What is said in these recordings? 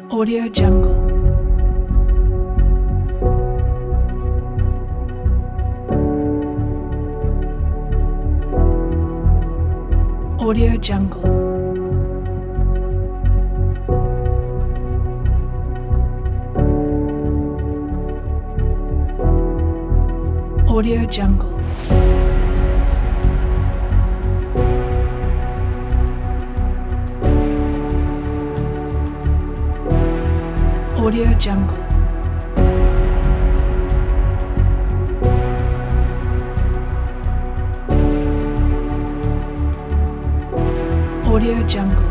Audio Jungle. Audio Jungle. Audio Jungle. Audio Jungle. Audio Jungle.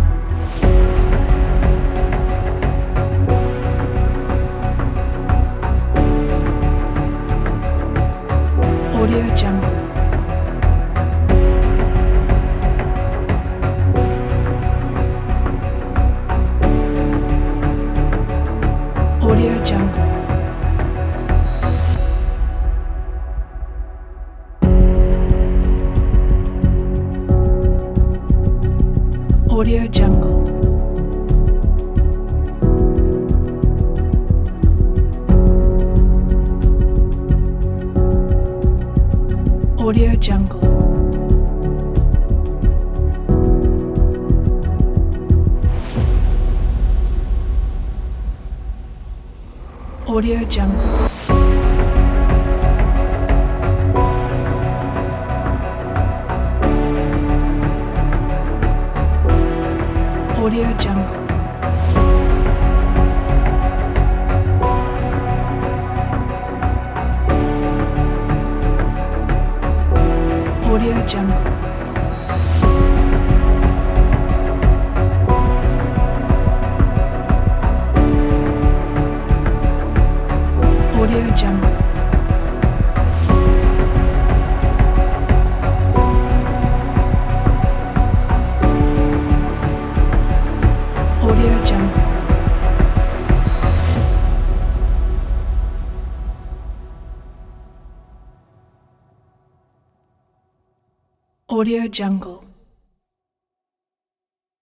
Audio Jungle. Audio Jungle. Audio Jungle. Audio Jungle. Audio Jungle. Audio Jungle. Audio Jungle. Audio Jungle. Audio Jungle. Audio Jungle.